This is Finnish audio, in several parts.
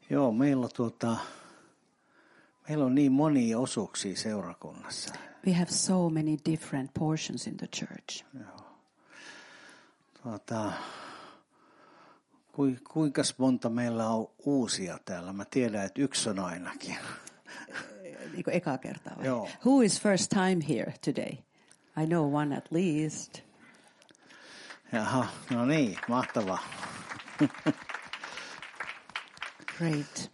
Joo, meillä on niin monia osuuksia seurakunnassa. We have so many different portions in the church. Joo. Kuinka monta meillä on uusia täällä? Mä tiedän, että yksi on ainakin. Niin kuin eka kertaa vai? Joo. Who is first time here today? I know one at least. Jaha, no niin, mahtavaa. Great.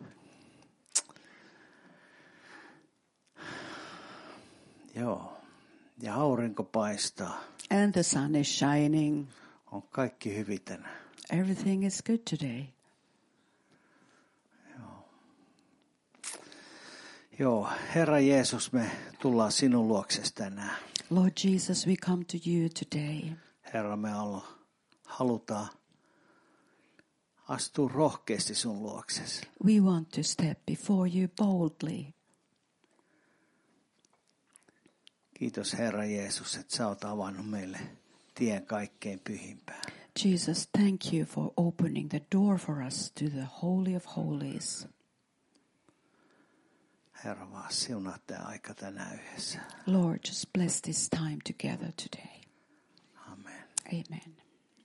Joo, ja aurinko paistaa. And the sun is shining. On kaikki hyvin tänään. Everything is good today. Joo, Herra Jeesus, me tullaan sinun luoksesi tänään. Lord Jesus, we come to you today. Herra, me halutaan astua rohkeasti sun luoksesi. We want to step before you boldly. Kiitos Herra Jeesus, että sä oot avannut meille tien kaikkein pyhimpään. Jesus, thank you for opening the door for us to the Holy of Holies. Herra, vaan siunaa tämä aika tänään yhdessä. Lord, just bless this time together today. Amen. Amen.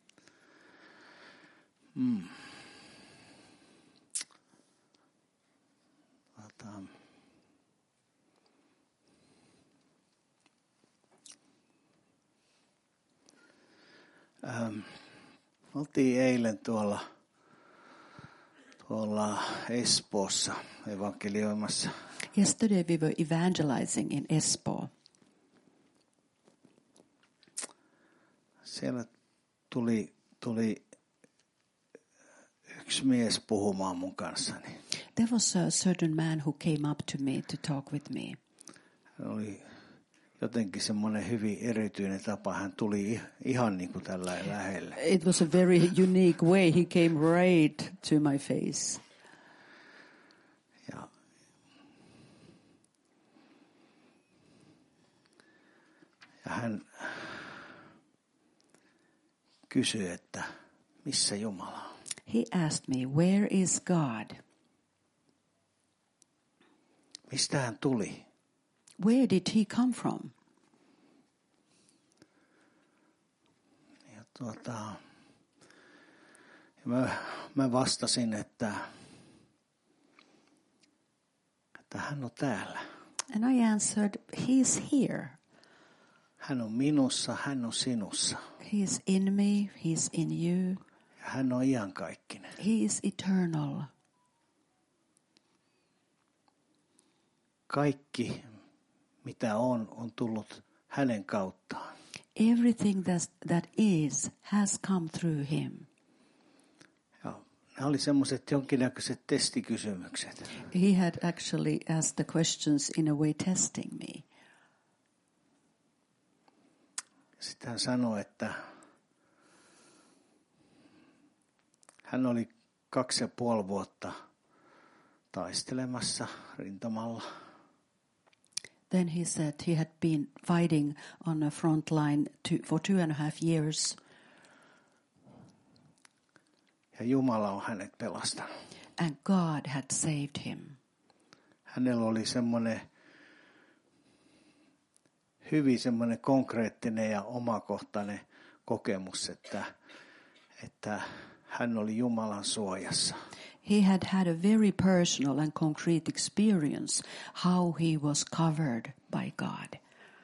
Oltiin eilen tuolla Espoossa evankelioimassa. Yesterday we were evangelizing in Espoo. Siellä tuli yksi mies puhumaan mun kanssani. There was a certain man who came up to me to talk with me. Hän oli jotenkin semmoinen hyvin erityinen tapa. Hän tuli ihan niin kuin tällä lähelle. It was a very unique way. He came right to my face. Ja hän kysyi, että missä Jumala on? He asked me, where is God? Mistä hän tuli? Where did he come from? Ja mä vastasin, että hän on täällä. And I answered, he's here. Hän on minussa, hän on sinussa. He's in me, he's in you. Ja hän on iankaikkinen. He is eternal. Kaikki, mitä on tullut hänen kauttaan. Everything that is has come through him. Ja nämä oli semmoiset jonkinnäköiset testikysymykset. He had actually asked the questions in a way testing me. Sitten hän sanoi, että hän oli 2,5 vuotta taistelemassa rintamalla. Then he said he had been fighting on a front line for 2.5 years. Ja Jumala on hänet pelastanut. And God had saved him. Hänellä oli hyvin semmoinen konkreettinen ja omakohtainen kokemus, että hän oli Jumalan suojassa. He had a very personal and concrete experience how he was covered by God.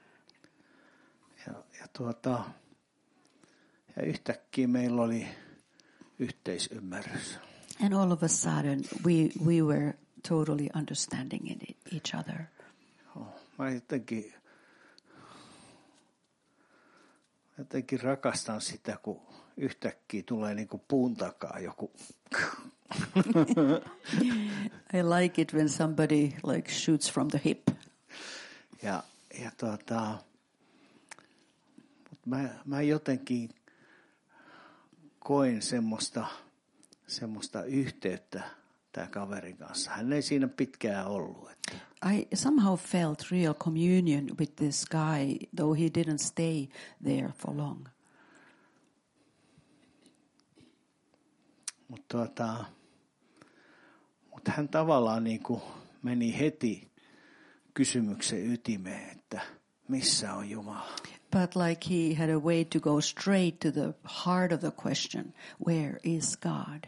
Ja yhtäkkiä meillä oli yhteisymmärrys. And all of a sudden we were totally understanding in each other. Mä jotenkin rakastan sitä, kun yhtäkkiä tulee niin kuin puun takaa joku. I like it when somebody like shoots from the hip. Mä jotenkin koin semmoista yhteyttä tämän kaverin kanssa. Hän ei siinä pitkään ollut. I somehow felt real communion with this guy, though he didn't stay there for long. Mutta Mutta hän tavallaan niin kuin meni heti kysymyksen ytimeen, että missä on Jumala. But like he had a way to go straight to the heart of the question, where is God?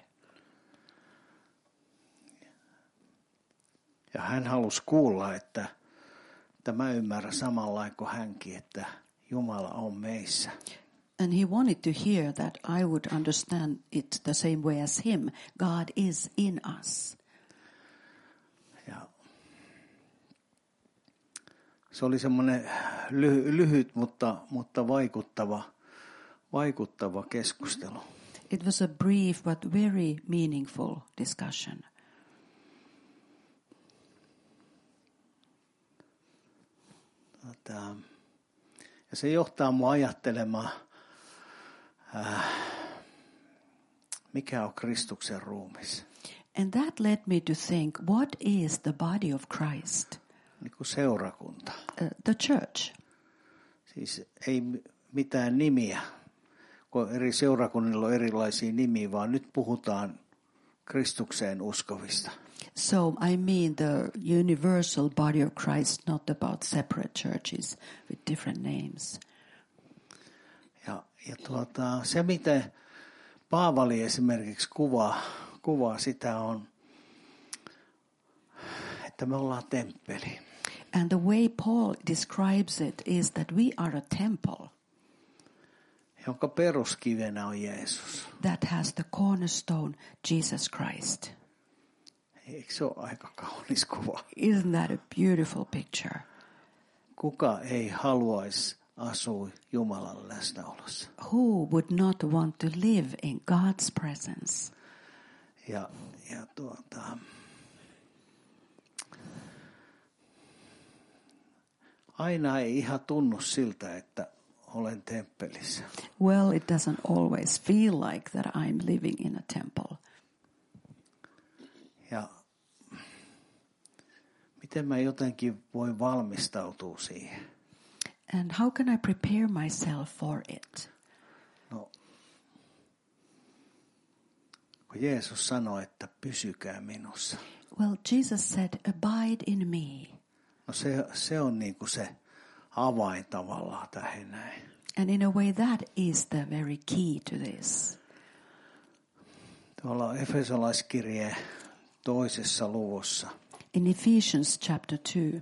Ja hän halusi kuulla, että mä ymmärrän samalla kuin hänkin, että Jumala on meissä. And he wanted to hear that I would understand it the same way as him. God is in us. Ja se oli semmoinen lyhyt, mutta vaikuttava keskustelu. It was a brief but very meaningful discussion. Ja se johtaa mua ajattelemaan, mikä on Kristuksen ruumis. And that led me to think, what is the body of Christ? Niin kuin seurakunta. The church. Siis ei mitään nimiä, kun eri seurakunnilla on erilaisia nimiä, vaan nyt puhutaan Kristukseen uskovista. So I mean the universal body of Christ, not about separate churches with different names. Ja se, miten Paavali esimerkiksi kuvaa sitä on, että me ollaan temppeli. And the way Paul describes it is that we are a temple jonka peruskivenä on Jeesus. that has the cornerstone, Jesus Christ. Eikö se ole aika kaunis kuva? Isn't that a beautiful picture? Kuka ei haluaisi asua Jumalan läsnäolossa? Who would not want to live in God's presence? Ja aina ei ihan tunnu siltä, että olen temppelissä. Well, it doesn't always feel like that I'm living in a temple. Ja miten mä jotenkin voin valmistautua siihen? And how can I prepare myself for it? No, kun Jeesus sanoi, että pysykää minussa. Well, Jesus said, abide in me. No se on niin kuin se avain tavallaan tähän näin. And in a way that is the very key to this. Tuolla Efesolaiskirjeen 2. luvussa. In Ephesians chapter 2,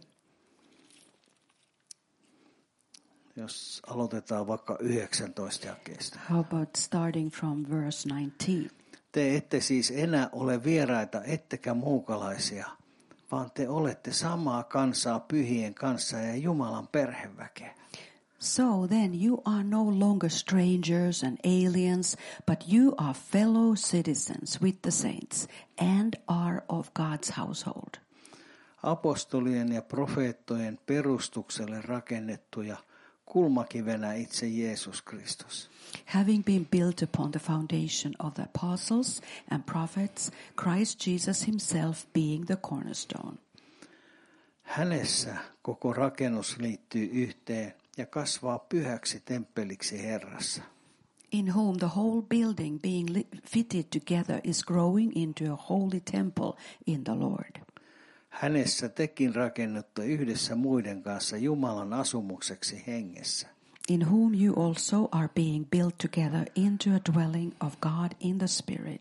Jos aloitetaan vaikka 19 jakeesta. how about starting from verse 19? Te ette siis enää ole vieraita, ettekä muukalaisia, vaan te olette samaa kansaa pyhien kanssa ja Jumalan perheväkeä. So then you are no longer strangers and aliens, but you are fellow citizens with the saints and are of God's household. Apostolien ja profeettojen perustukselle rakennettuja, kulmakivenä itse Jeesus Kristus. Having been built upon the foundation of the apostles and prophets, Christ Jesus himself being the cornerstone. Hänessä koko rakennus liittyy yhteen ja kasvaa pyhäksi temppeliksi Herrassa. In whom the whole building being fitted together is growing into a holy temple in the Lord. Hänessä tekin rakennutte yhdessä muiden kanssa Jumalan asumukseksi hengessä. In whom you also are being built together into a dwelling of God in the Spirit.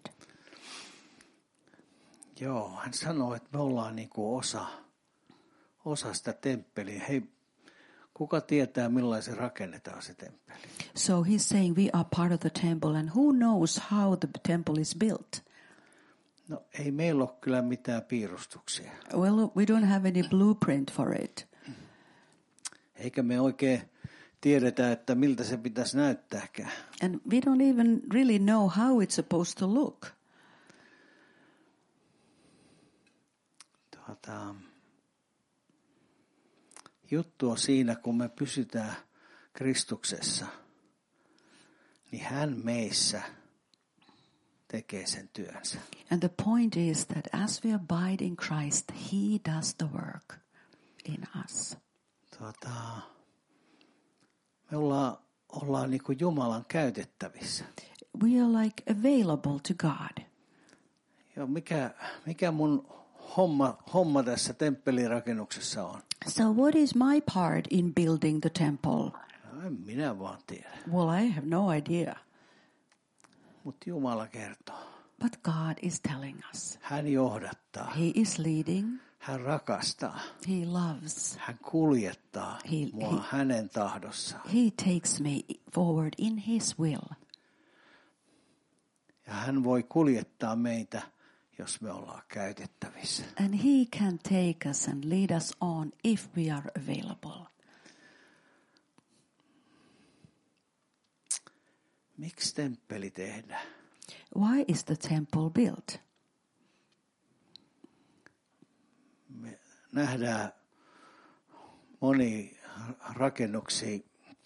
Joo, hän sanoo, että me ollaan niin kuin osa sitä temppeliä. Hei, kuka tietää millaisen rakennetaan se temppeli? So he's saying we are part of the temple, and who knows how the temple is built? No ei meillä ole kyllä mitään piirustuksia. Well, we don't have any blueprint for it. Eikä me oikein tiedetä, että miltä se pitäisi näyttääkään. And we don't even really know how it's supposed to look. Juttu on siinä, kun me pysytään Kristuksessa, niin hän meissä tekee sen työnsä. And the point is that as we abide in Christ, he does the work in us. Me ollaan niin kuin Jumalan käytettävissä. We are like available to God. Ja mikä mun homma tässä temppelirakennuksessa on? So what is my part in building the temple? En minä vaan tiedä. Well, I have no idea. Mutta Jumala kertoo. But God is telling us. Hän johdattaa. He is leading. Hän rakastaa. He loves. Hän kuljettaa mua hänen tahdossaan. He takes me forward in His will. Ja hän voi kuljettaa meitä, jos me ollaan käytettävissä. And He can take us and lead us on if we are available. Miksi temppeli tehdään? Why is the temple built? Me nähdään monia rakennuksia,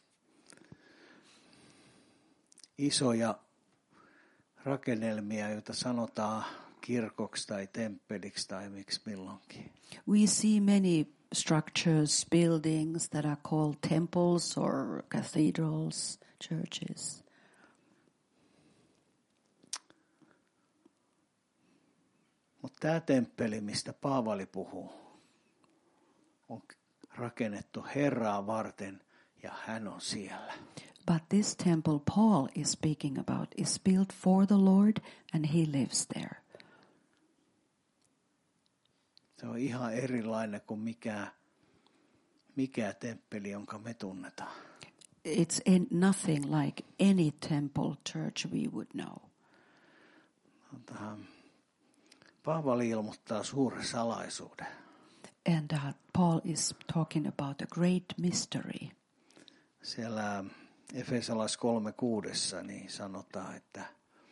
isoja rakennelmia, joita sanotaan kirkoksi tai temppeliksi tai miksi milloinkin. We see many structures, buildings that are called temples or cathedrals, churches. Mutta tämä temppeli, mistä Paavali puhuu, on rakennettu Herraa varten ja hän on siellä. But this temple Paul is speaking about is built for the Lord and He lives there. Se on ihan erilainen kuin mikä temppeli, jonka me tunnetaan. It's nothing like any temple church we would know. Paavali ilmoittaa suuren salaisuuden. And Paul is talking about a great mystery. Siellä Efesolais 3:6 niin sanotaan, että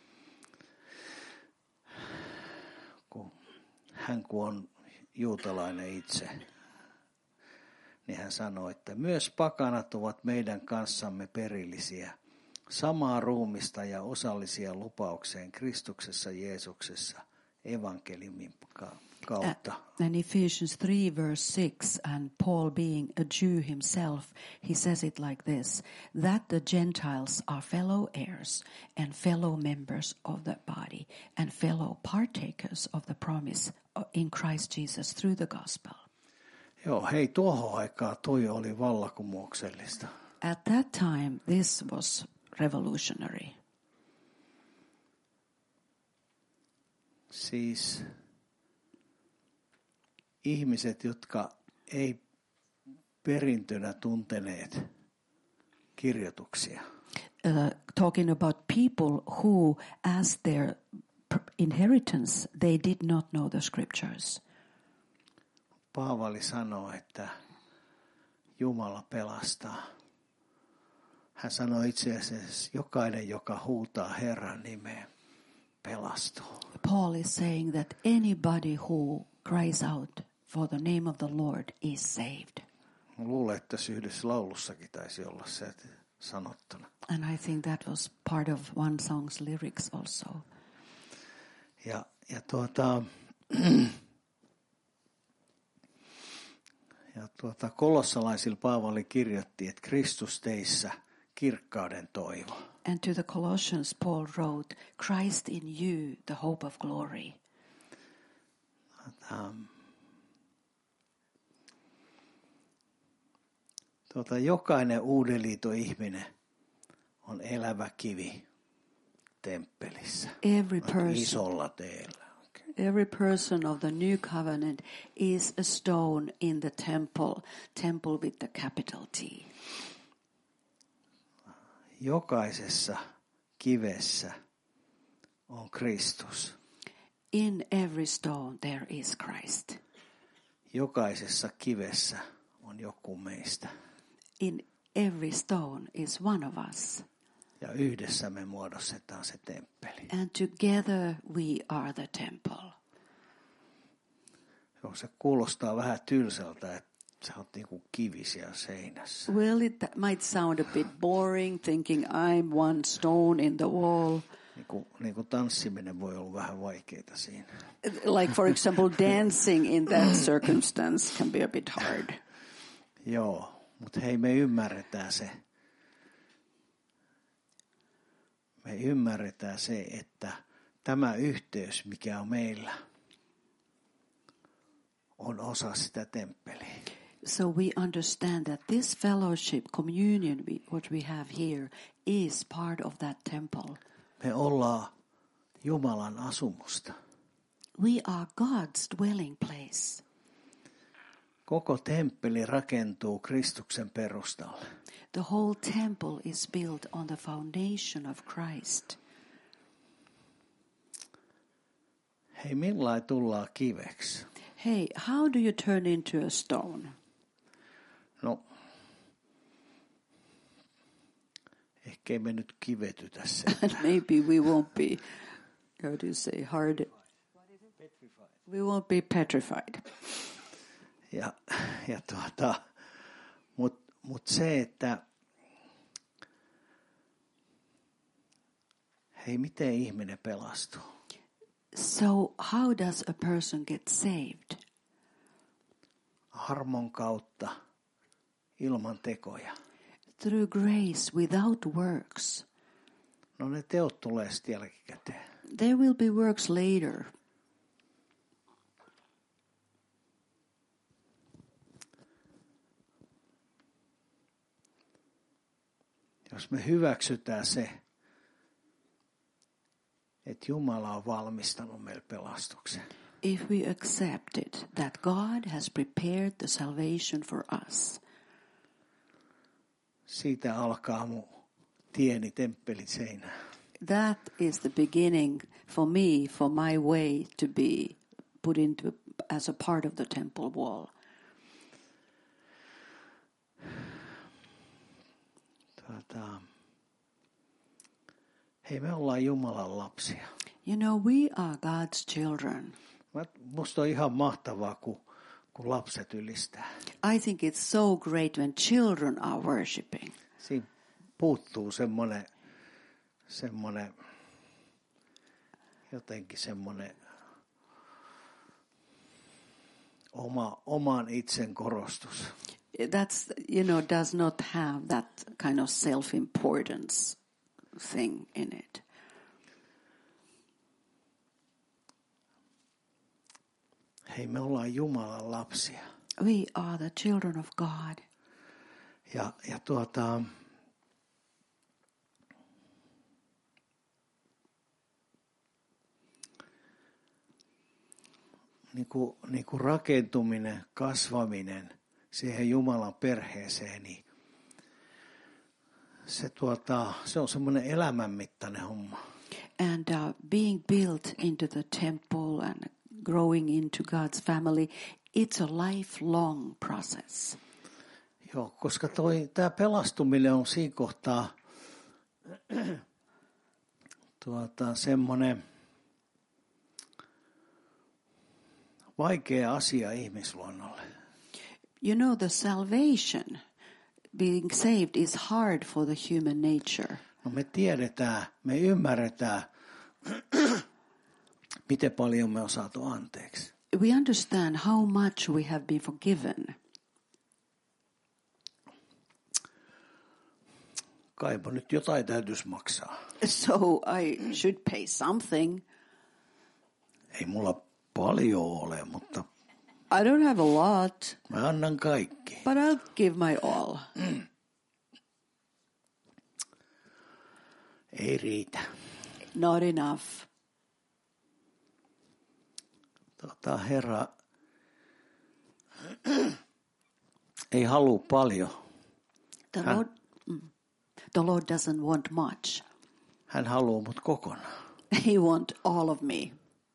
kun on juutalainen itse, niin hän sanoi, että myös pakanat ovat meidän kanssamme perillisiä, samaa ruumista ja osallisia lupaukseen Kristuksessa Jeesuksessa evankeliumin kautta. And Ephesians 3 verse 6, and Paul being a Jew himself, he says it like this, that the Gentiles are fellow heirs and fellow members of the body and fellow partakers of the promise in Christ Jesus through the gospel. Joo, hei, tuohon aikaan toi oli vallankumouksellista. At that time, this was revolutionary. Siis ihmiset, jotka ei perintönä tunteneet kirjoituksia. Talking about people who, as their inheritance, they did not know the scriptures. Paavali sanoo, että Jumala pelastaa. Hän sanoi itse asiassa, jokainen, joka huutaa Herran nimeä, pelastuu. Paul is saying that anybody who cries out for the name of the Lord is saved. Luulen, että tässä yhdessä laulussakin taisi olla se sanottuna. And I think that was part of one song's lyrics also. Ja Kolossalaisilla Paavali kirjoitti, että Kristus teissä kirkkauden toivo. And to the Colossians Paul wrote, Christ in you, the hope of glory. Jokainen uuden liiton ihminen on elävä kivi temppelissä. Isolla teellä. Every person of the new covenant is a stone in the temple with the capital T. Jokaisessa kivessä on Kristus. In every stone there is Christ. Jokaisessa kivessä on joku meistä. In every stone is one of us. Ja yhdessä me muodostetaan se temppeli. And together we are the temple. Joo, se kuulostaa vähän tylsältä, että sä oot niinku kivi siellä seinässä. Well, it might sound a bit boring, thinking I'm one stone in the wall. Niinku tanssiminen voi olla vähän vaikeaa siinä. Like for example, dancing in that circumstance can be a bit hard. Joo, mutta hei, me ymmärretään se. Me ymmärretään se, että tämä yhteys, mikä on meillä, on osa sitä temppeliä. So we understand that this fellowship, communion, what we have here, is part of that temple. Me ollaan Jumalan asumusta. We are God's dwelling place. Koko temppeli rakentuu Kristuksen perustalle. The whole temple is built on the foundation of Christ. Hei, millain tullaan kiveksi? Hey, how do you turn into a stone? No, ehkä ei me nyt kivetytä sen. Maybe we won't be, how do you say, hard? We won't be petrified. Mut se, että hei, miten ihminen pelastuu? So how does a person get saved? Armon kautta, ilman tekoja. Through grace, without works. No ne teot tulee sitten jälkikäteen. There will be works later. Jos me hyväksytään se, että Jumala on valmistanut meille pelastuksen. If we accept it, that God has prepared the salvation for us. Siitä alkaa mun tieni temppelin seinään. That is the beginning for me, for my way to be put into as a part of the temple wall. Hei, me ollaan Jumalan lapsia. You know, we are God's children. Musta on ihan mahtavaa, kun lapset ylistää. I think it's so great when children are worshiping. Siinä puuttuu semmoinen oman itsen korostus. That's, does not have that kind of self-importance thing in it. Hei, me ollaan Jumalan lapsia. We are the children of God. Ja niin kuin rakentuminen, kasvaminen siihen Jumalan perheeseen, niin se on semmoinen elämänmittainen homma. And being built into the temple and growing into God's family, it's a lifelong process. Joo, koska tämä pelastuminen on siinä kohtaa semmoinen vaikea asia ihmisluonnolle. You know, the salvation, being saved, is hard for the human nature. No me tiedetään, me ymmärretään, miten paljon me on saatu anteeksi. We understand how much we have been forgiven. Kaipa nyt jotain täytyisi maksaa. So I should pay something. Ei mulla paljon ole, mutta I don't have a lot, mä annan kaikki. but I'll give my all. Ei riitä. Not enough. Herra ei halua paljon. The Lord doesn't want much. Hän haluaa mut kokonaan. He wants all of me.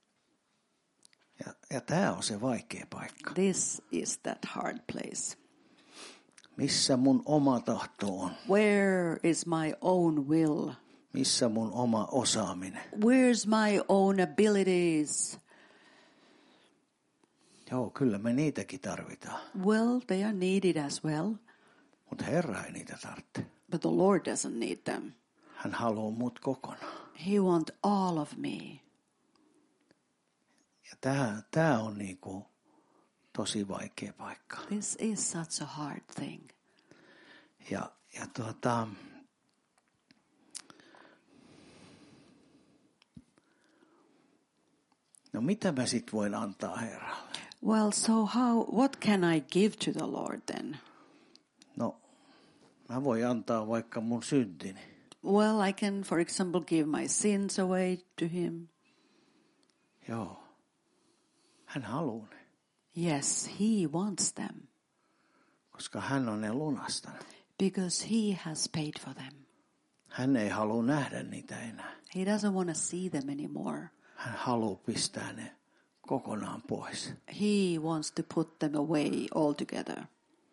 Ja tämä on se vaikea paikka. This is that hard place. Missä mun oma tahto on? Where is my own will? Missä mun oma osaaminen? Where's my own abilities? Joo, kyllä me niitäkin tarvitaan. Well, they are needed as well. Mutta Herra ei niitä tarvitse. But the Lord doesn't need them. Hän haluaa mut kokonaan. He wants all of me. Ja tää on niinku tosi vaikea paikka. This is such a hard thing. Ja no mitä mä sit voin antaa Herralle? Well, so what can I give to the Lord then? No, mä voin antaa vaikka mun syntini. Well, I can, for example, give my sins away to him. Joo. Hän haluaa ne, Yes, he wants them koska hän on ne lunastanut. because he has paid for them. Hän ei halua nähdä niitä enää. He doesn't want to see them anymore. Hän haluaa pistää ne kokonaan pois. He wants to put them away altogether.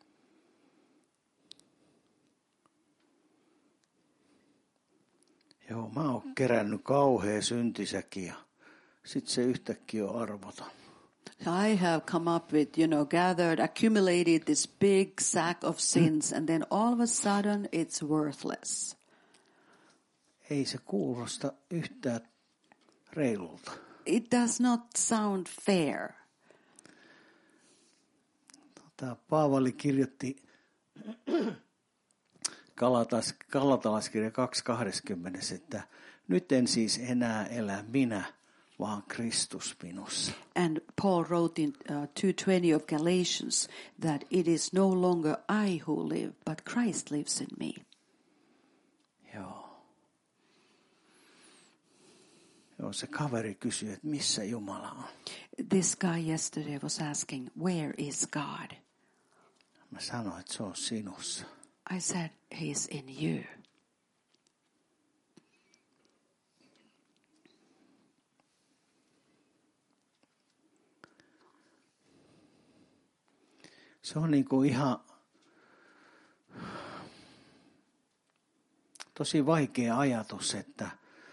Joo, mä oon kerännyt kauhea syntisäkin ja sit se yhtäkkiä on arvoton. I have come up with, accumulated this big sack of sins, and then all of a sudden it's worthless. Ei se kuulosta yhtään reilulta. It does not sound fair. Paavali kirjoitti Galatalaiskirja 2.20, että nyt en siis enää elä minä, vaan Kristus minussa. And Paul wrote in 2:20 of Galatians that it is no longer I who live, but Christ lives in me. Joo, se kaveri kysyi, että missä Jumala on. This guy yesterday was asking, where is God? Mä sanoin, että se on sinussa. I said, he's in you. Se on niin kuin ihan tosi vaikea ajatus, että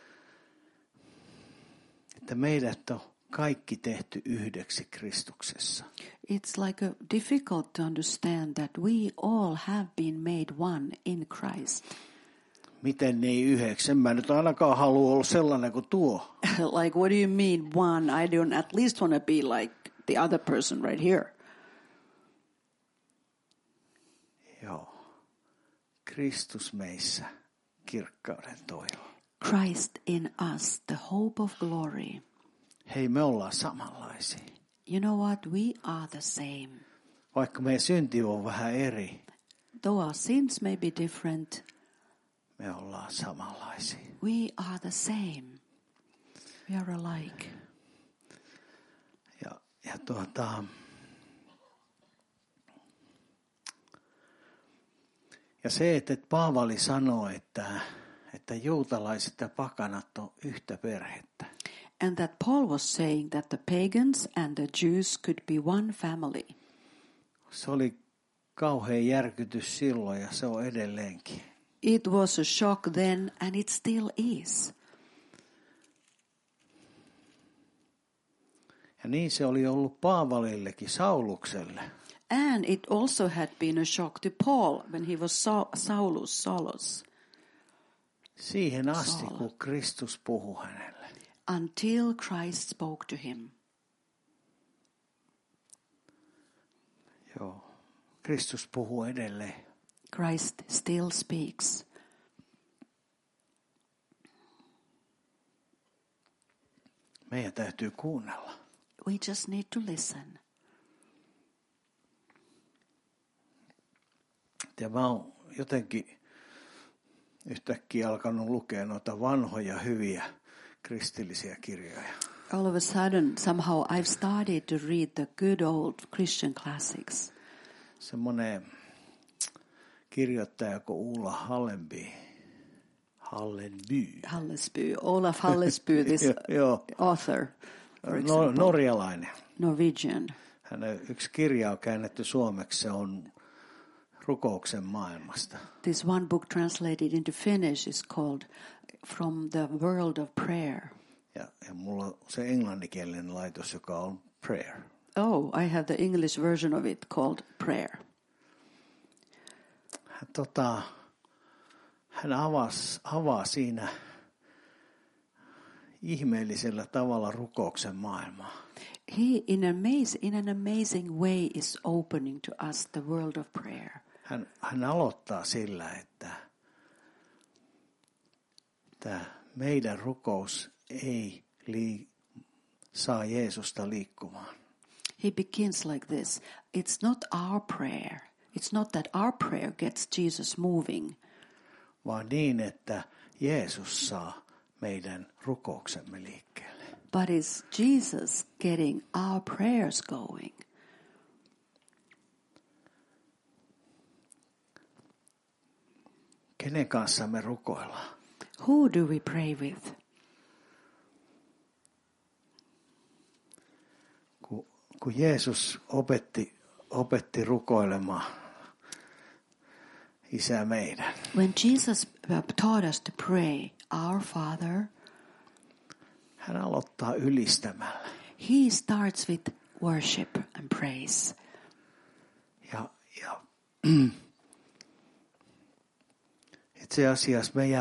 meidät on kaikki tehty yhdeksi Kristuksessa. It's like difficult to understand that we all have been made one in Christ. Miten ne ei yhdeksi? En mä nyt ainakaan halua olla sellainen kuin tuo. Like, what do you mean one? I don't at least want to be like the other person right here. Joo. Kristus meissä, kirkkauden toivo. Christ in us, the hope of glory. Hei, me ollaan samanlaisia. You know what? We are the same. Vaikka meidän synti on vähän eri, Though our sins may be different, me ollaan samanlaisia. we are the same. We are alike. Ja se, että Paavali sanoo, että juutalaiset ja pakanat on yhtä perhettä. And that Paul was saying that the pagans and the Jews could be one family. Se oli kauhea järkytys silloin ja se on edelleenkin. It was a shock then and it still is. Ja niin se oli ollut Paavalillekin, Saulukselle. And it also had been a shock to Paul when he was Saulus. Siihen asti, kun Kristus puhui hänelle. Until Christ spoke to him. Joo, Kristus puhuu edelleen. Christ still speaks. Meidän täytyy kuunnella. We just need to listen. Ja mä oon jotenkin yhtäkkiä alkanut lukea noita vanhoja hyviä kristillisiä kirjoja. All of a sudden, somehow I've started to read the good old Christian classics. Semmoinen kirjoittaja kuin Ulla Hallesby, Olaf Hallesby, this author, for example. Norjalainen. Norwegian. Hänen yksi kirja on käännetty suomeksi, se on rukouksen maailmasta. This one book translated into Finnish is called From the World of Prayer. Ja mulla on se englanninkielinen laitos, joka on Prayer. Oh, I have the English version of it called Prayer. Hän avaa siinä ihmeellisellä tavalla rukouksen maailmaa. He, in an amazing way, is opening to us the world of prayer. Hän aloittaa sillä, että meidän rukous ei saa Jeesusta liikkumaan. He begins like this. It's not our prayer. It's not that our prayer gets Jesus moving. Vaan niin, että Jeesus saa meidän rukouksemme liikkeelle. But it's Jesus getting our prayers going. Kenen kanssa me rukoillaan? Who do we pray with? Kun Jeesus opetti rukoilemaan Isä meidän. When Jesus taught us to pray, Our Father, Hän aloittaa ylistämällä. He starts with worship and praise. Ja itse asiassa meidän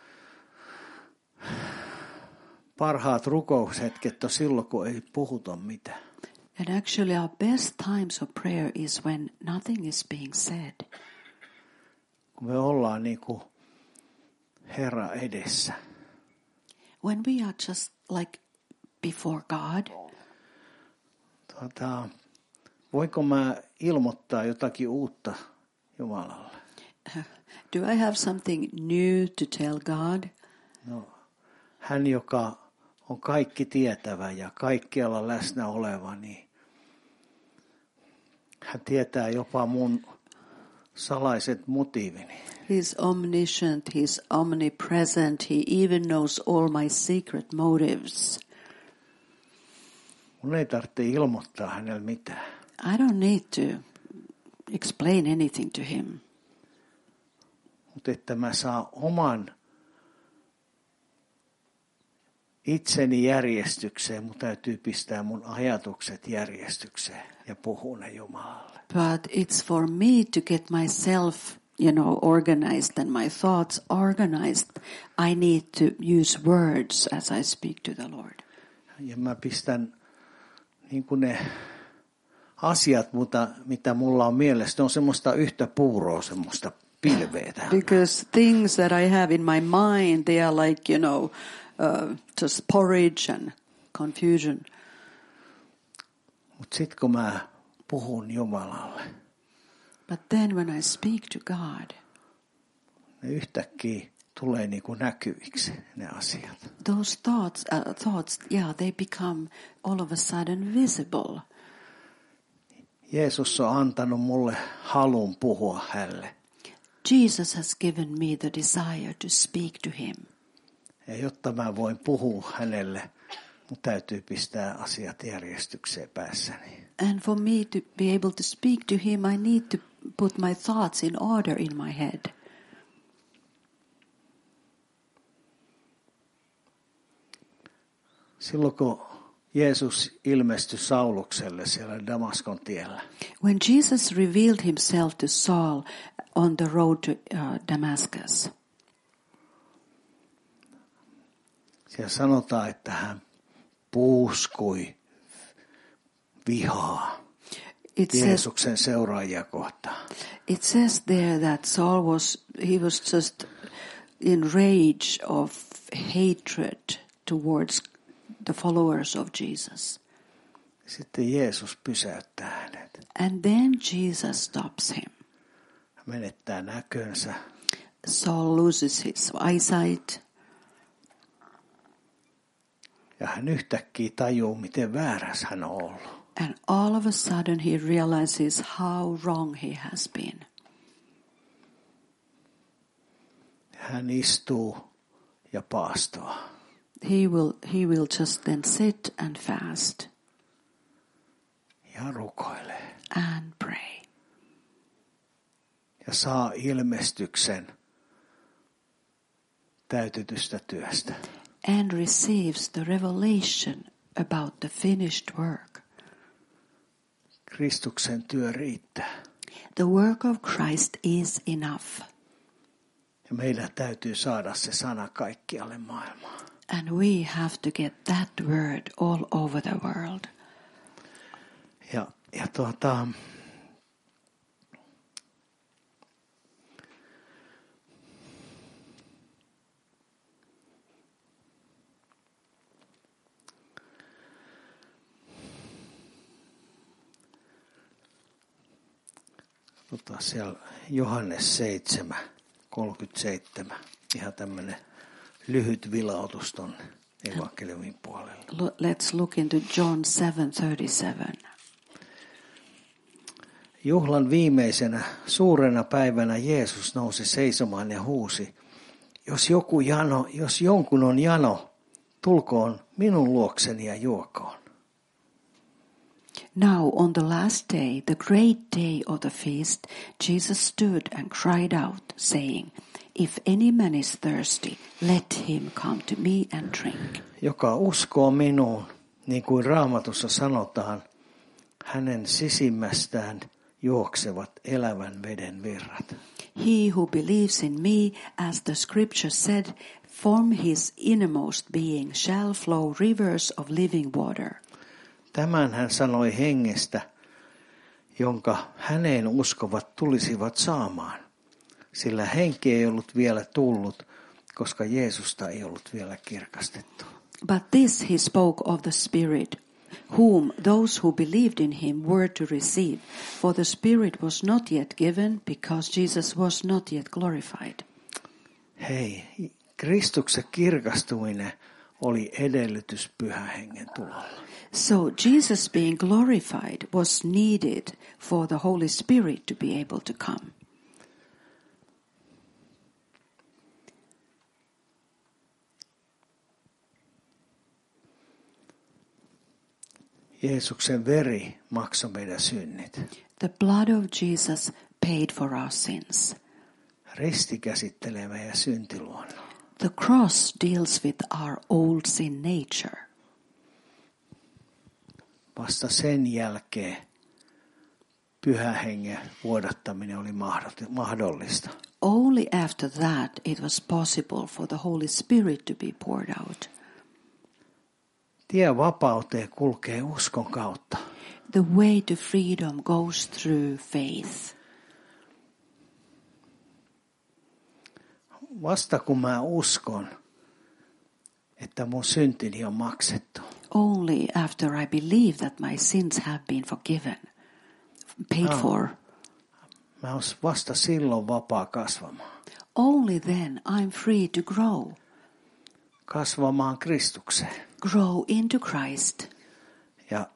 parhaat rukoushetket on silloin, kun ei puhuta mitään. And actually our best times of prayer is when nothing is being said. Kun me ollaan niin kuin Herra edessä. When we are just like before God. Voinko mä ilmoittaa jotakin uutta Jumalalle? Do I have something new to tell God? No, hän, joka on kaikki tietävä ja kaikkialla läsnä oleva, niin hän tietää jopa mun salaiset motiivini. He's omniscient, he's omnipresent, he even knows all my secret motives. Mun ei tarvitse ilmoittaa hänelle mitään. I don't need to explain anything to him. Mutta että mä saan oman itseni järjestykseen, mun täytyy pistää mun ajatukset järjestykseen ja puhua ne Jumalalle. But it's for me to get myself, organized and my thoughts organized. I need to use words as I speak to the Lord. Ja mä pistän niin kuin ne asiat, mitä mulla on mielessä, ne on semmoista yhtä puuroa, semmoista pilveä. Because things that I have in my mind, they are like, just porridge and confusion. Mutta sitten kun mä puhun Jumalalle, But then when I speak to God, ne yhtäkkiä tulee niin kuin näkyviksi ne asiat. those thoughts, they become all of a sudden visible. Jeesus on antanut mulle halun puhua hänelle. Jesus has given me the desire to speak to him. Ja jotta mä voin puhua hänelle, mun täytyy pistää asiat järjestykseen päässäni. And for me to be able to speak to him, I need to put my thoughts in order in my head. Silloin kun Jeesus ilmestyi Saulukselle siellä Damaskon tiellä. When Jesus revealed himself to Saul on the road to Damascus, siellä sanotaan, että hän puuskui vihaa Jeesuksen seuraajia kohtaan. It says there that Saul was just in rage of hatred towards the followers of Jesus. Sitten Jeesus pysäyttää hänet. And then Jesus stops him. Hän menettää näkönsä. Saul loses his eyesight. Ja hän yhtäkkiä tajuu, miten väärässä hän on ollut. And all of a sudden he realizes how wrong he has been. Hän istuu ja paastoa. He will just then sit and fast Ja rukoilee. and pray. Ja saa ilmestyksen täytetystä työstä. And receives the revelation about the finished work. Kristuksen työ riittää. The work of Christ is enough. Ja meidän täytyy saada se sana kaikkialle maailmaan. And we have to get that word all over the world. Ja Siellä Johannes 7:37. Ihan tämmöinen lyhyt vilautus ton evankeliumin puolella. Let's look into John 7:37. Juhlan viimeisenä suurena päivänä Jeesus nousi seisomaan ja huusi: Jos jonkun on jano, tulkoon minun luokseni ja juokoon. Now on the last day, the great day of the feast, Jesus stood and cried out, saying, If any man is thirsty, let him come to me and drink. Joka uskoo minuun, niin kuin Raamatussa sanotaan, hänen sisimmästään juoksevat elävän veden virrat. He who believes in me, as the scripture said, from his innermost being shall flow rivers of living water. Tämän hän sanoi hengestä, jonka häneen uskovat tulisivat saamaan, sillä henki ei ollut vielä tullut, koska Jeesusta ei ollut vielä kirkastettu. But this he spoke of the Spirit, whom those who believed in him were to receive, for the Spirit was not yet given, because Jesus was not yet glorified. Hei, Kristuksen kirkastuminen oli edellytys Pyhän Hengen tulolle. So Jesus being glorified was needed for the Holy Spirit to be able to come. Jeesuksen veri maksoi meidän synnit. The blood of Jesus paid for our sins. Risti käsittelee meidän syntiluonnon. The cross deals with our old sin nature. Vasta sen jälkeen Pyhän Hengen vuodattaminen oli mahdollista. Only after that it was possible for the Holy Spirit to be poured out. Tie vapauteen kulkee uskon kautta. The way to freedom goes through faith. Vasta kun mä uskon, että mun syntini on maksettu. Only after I believe that my sins have been forgiven, paid for. Mä oon vasta silloin vapaa kasvamaan. Only then I'm free to grow. Kasvamaan Kristukseen. Grow into Christ. Ja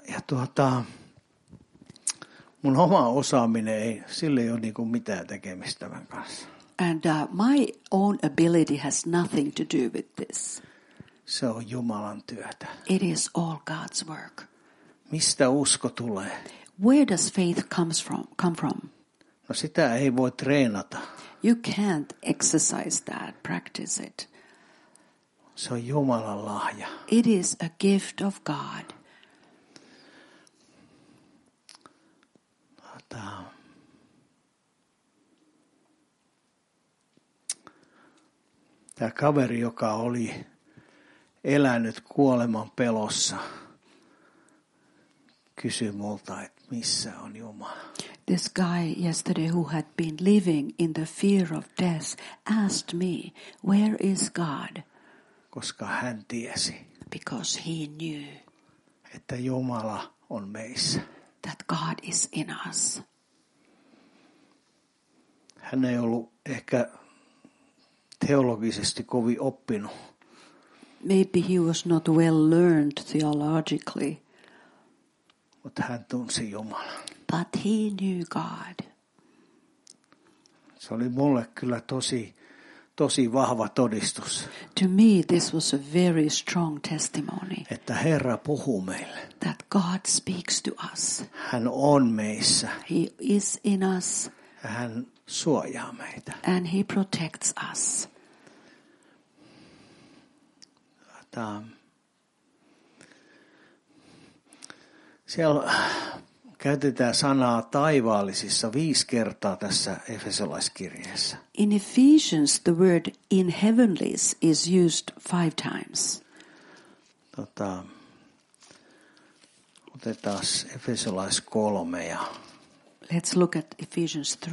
mun oma osaaminen sillä ei ole niinku mitään tekemistä tämän kanssa. And my own ability has nothing to do with this. Se on Jumalan työtä. It is all God's work. Mistä usko tulee? Where does faith come from? No sitä ei voi treenata. You can't exercise that, practice it. Se on Jumalan lahja. It is a gift of God. Tämä kaveri, joka oli elänyt kuoleman pelossa, kysyi multa, että missä on Jumala. This guy yesterday who had been living in the fear of death asked me, where is God? Koska hän tiesi, Because he knew että Jumala on meissä. that God is in us. Hän ei ollut ehkä teologisesti kovin oppinut. Maybe he was not well learned theologically, Mutta hän tunsi Jumalan. but he knew God. Se oli mulle kyllä tosi vahva todistus. To me, this was a very strong testimony Että Herra puhuu meille. that God speaks to us. Hän on meissä. He is in us Ja hän suojaa meitä. and he protects us. Siellä käytetään sanaa taivaallisissa 5 kertaa tässä Efesolaiskirjeessä. In Ephesians, the word in heavenlies is used 5 times. Otetaan Efesolais 3 ja Let's look at Ephesians 3.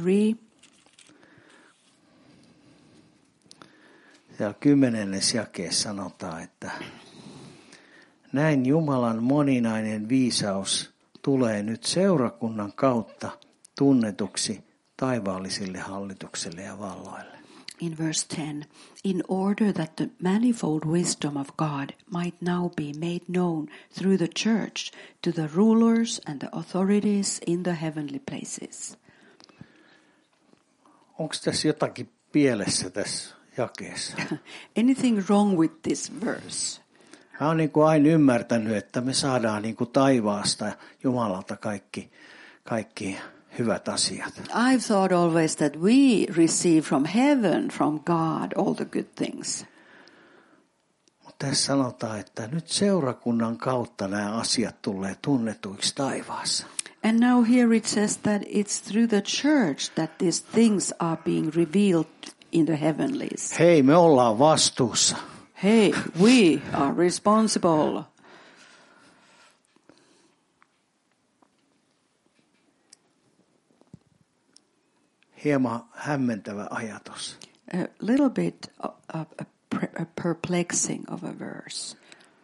siellä 10. jakeessa sanotaan, että näin Jumalan moninainen viisaus tulee nyt seurakunnan kautta tunnetuksi taivaallisille hallituksille ja valloille. In verse 10, in order that the manifold wisdom of God might now be made known through the church to the rulers and the authorities in the heavenly places. Onko tässä jotakin pielessä tässä jakeessa? Anything wrong with this verse? Mä oon niin kuin aina ymmärtänyt, että me saadaan niin kuin taivaasta Jumalalta kaikki hyvät asiat. I've thought always that we receive from heaven, from God, all the good things. Mutta tässä sanotaan, että nyt seurakunnan kautta nämä asiat tulee tunnetuiksi taivaassa. And now here it says that it's through the church that these things are being revealed in the heavenlies. Hei, me ollaan vastuussa. Hey, we are responsible. Hieman hämmentävä ajatus. A little bit perplexing of a verse.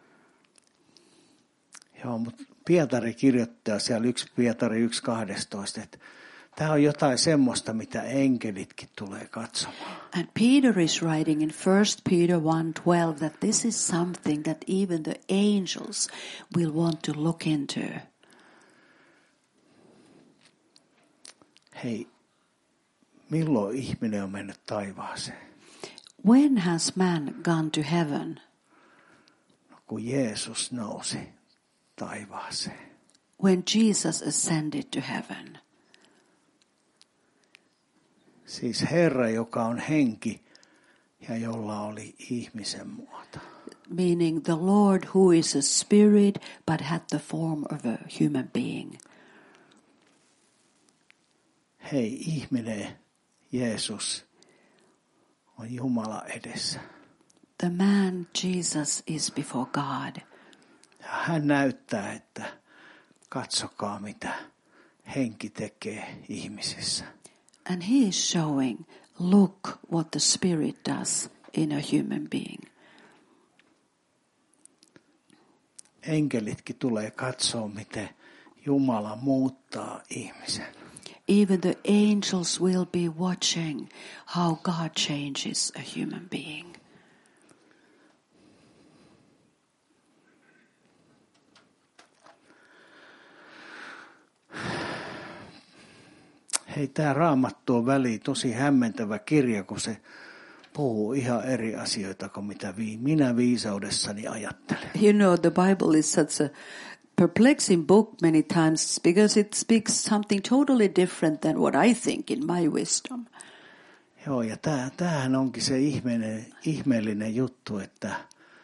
Joo, mutta Pietari kirjoittaa siellä 1 Pietari 1.12, että tämä on jotain semmoista, mitä enkelitkin tulee katsomaan. And Peter is writing in 1 Peter 1:12 that this is something that even the angels will want to look into. Hei, milloin ihminen on mennyt taivaaseen? When has man gone to heaven? No, kun Jeesus nousi taivaaseen. When Jesus ascended to heaven. Siis Herra, joka on henki ja jolla oli ihmisen muoto. Meaning the Lord who is a spirit but had the form of a human being. Hei, ihminen, Jeesus, on Jumala edessä. The man Jesus is before God. Ja hän näyttää, että katsokaa mitä henki tekee ihmisissä. And he is showing, look what the Spirit does in a human being. Enkelitkin tulee katsoa, miten Jumala muuttaa ihmisen. Even the angels will be watching how God changes a human being. Hei, tämä Raamattu on väliin tosi hämmentävä kirja, kun se puhuu ihan eri asioita kuin mitä minä viisaudessani ajattelen. You know, the Bible is such a perplexing book many times because it speaks something totally different than what I think in my wisdom. Joo, ja tämähän onkin se ihmeellinen juttu, että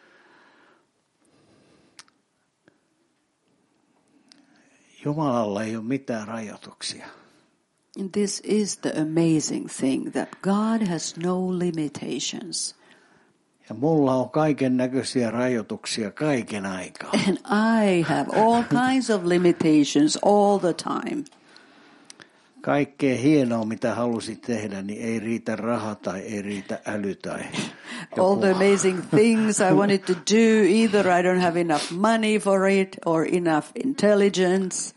Jumalalla ei ole mitään rajoituksia. This is the amazing thing that God has no limitations. Ja mulla on kaiken näköisiä rajoituksia kaiken aikaa. And I have all kinds of limitations all the time. Kaikkea hienoa, mitä halusit tehdä, niin ei riitä raha tai ei riitä äly tai all the amazing things I wanted to do, either I don't have enough money for it or enough intelligence.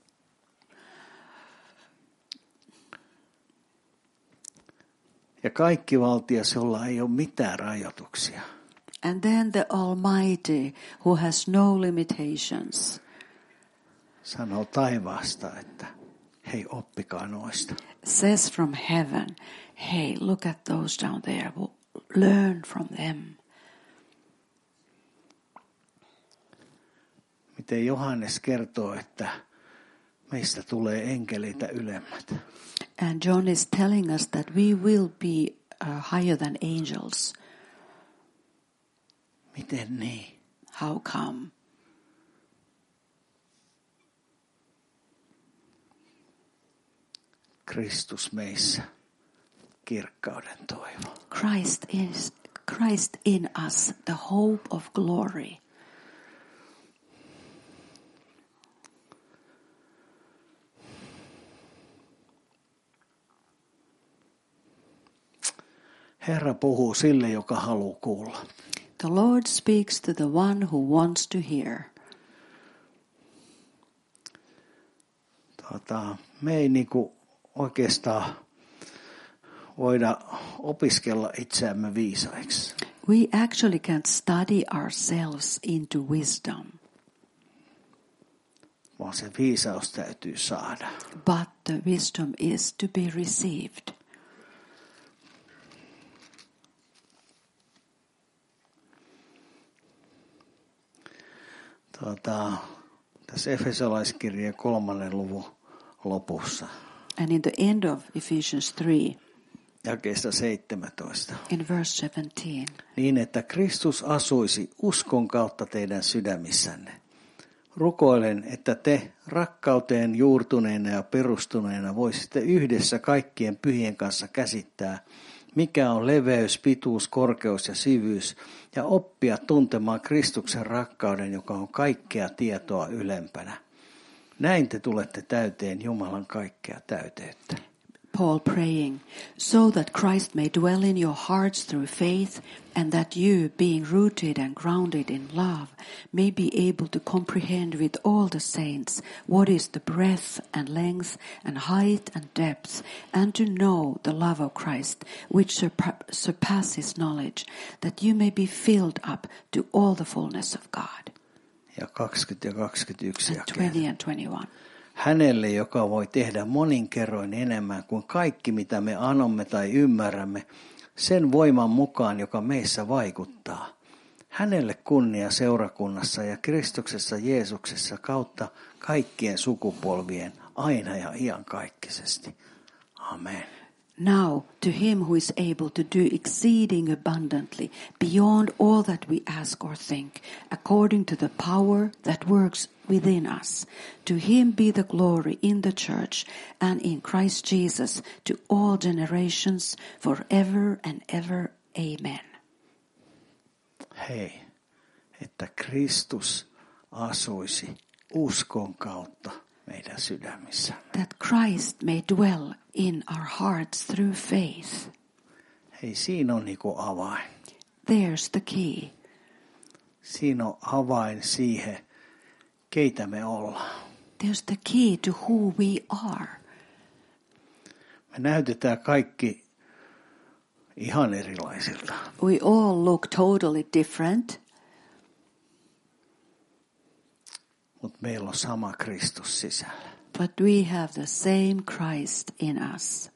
Ja kaikki valtias, jolla ei ole mitään rajoituksia. And then the Almighty, who has no limitations, sanoo taivaasta, että hei, oppikaa noista. says from heaven, hey, look at those down there, learn from them. Miten Johannes kertoo, että meistä tulee enkeleitä ylemmät. And John is telling us that we will be higher than angels. Miten niin? How come? Kristus meissä, kirkkauden toivo. Christ in us, the hope of glory. Herra puhuu sille, joka haluaa kuulla. The Lord speaks to the one who wants to hear. Me ei niinku oikeastaan voida opiskella itseämme viisaiksi. We actually can't study ourselves into wisdom. Vaan se viisaus täytyy saada. But the wisdom is to be received. Tässä Efesolaiskirjeen 3. luvun lopussa. And in the end of Ephesians 3, jakeesta 17. in verse 17, niin että Kristus asuisi uskon kautta teidän sydämissänne. Rukoilen, että te rakkauteen juurtuneena ja perustuneena voisitte yhdessä kaikkien pyhien kanssa käsittää, mikä on leveys, pituus, korkeus ja syvyys, ja oppia tuntemaan Kristuksen rakkauden, joka on kaikkea tietoa ylempänä. Näin te tulette täyteen Jumalan kaikkea täyteyttä. Paul praying, so that Christ may dwell in your hearts through faith, and that you, being rooted and grounded in love, may be able to comprehend with all the saints what is the breadth and length and height and depth, and to know the love of Christ, which surpasses knowledge, that you may be filled up to all the fullness of God. Ja 20 ja 21 And 20 and 21. Hänelle, joka voi tehdä monin kerroin enemmän kuin kaikki, mitä me anomme tai ymmärrämme, sen voiman mukaan, joka meissä vaikuttaa. Hänelle kunnia seurakunnassa ja Kristuksessa Jeesuksessa kautta kaikkien sukupolvien, aina ja iankaikkisesti. Amen. Now to him who is able to do exceeding abundantly beyond all that we ask or think, according to the power that works within us, to him be the glory in the church and in Christ Jesus to all generations forever and ever. Amen. Hei, että Kristus asuisi uskon kautta meidän sydämissä. That Christ may dwell in our hearts through faith. Hei, siinä on niinku avain. There's the key. Siinä on avain siihen, keitä me ollaan. There's the key to who we are. Me näytetään kaikki ihan erilaisilta. We all look totally different. Mutta meillä on sama Kristus sisällä. But we have the same Christ in us.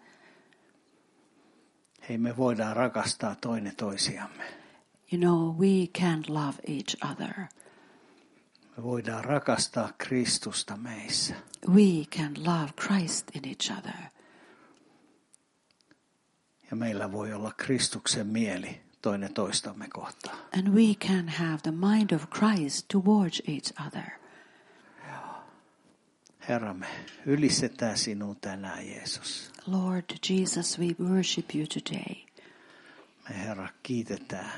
Hei, me voidaan rakastaa toinen toisiamme. You know, we can love each other. Me voidaan rakastaa Kristusta meissä. We can love Christ in each other. Ja meillä voi olla Kristuksen mieli toinen toistamme kohtaan. And we can have the mind of Christ towards each other. Herra, me ylistetään sinua tänään, Jeesus. Lord Jesus, we worship you today. Me Herra kiitetään.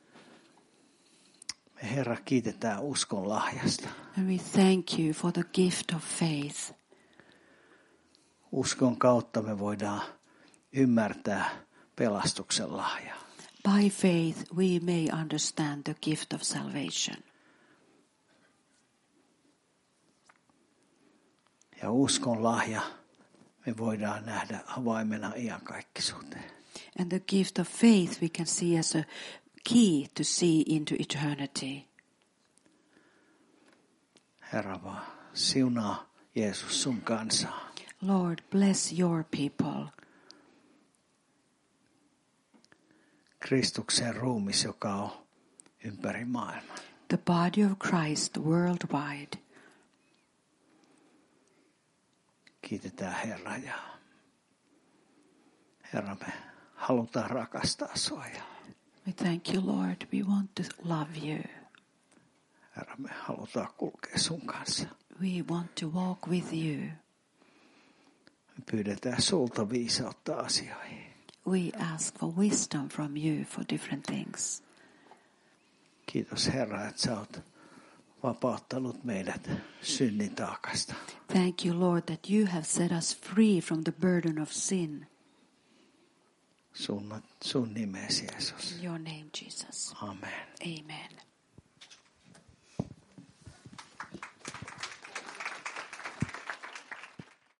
Me Herra kiitetään uskon lahjasta. And we thank you for the gift of faith. Uskon kautta me voidaan ymmärtää pelastuksen lahjaa. By faith we may understand the gift of salvation. Ja uskon lahja me voidaan nähdä avaimena iankaikkisuuteen. And the gift of faith we can see as a key to see into eternity. Herra vaan, siunaa Jeesus sun kansaa. Lord, bless your people. Kristuksen ruumis, joka on ympäri maailman. The body of Christ worldwide. Kiitetään Herra ja Herra, me halutaan rakastaa sua. We thank you, Lord. We want to love you. Herra, me halutaan kulkea sun kanssa. We want to walk with you. Me pyydetään sulta viisautta asioihin. We ask for wisdom from you for different things. Kiitos Herra, että sä oot vapauttanut meidät synnin taakasta. Thank you, Lord, that you have set us free from the burden of sin. Sun nimesi, Jeesus. In your name, Jesus. Amen. Amen.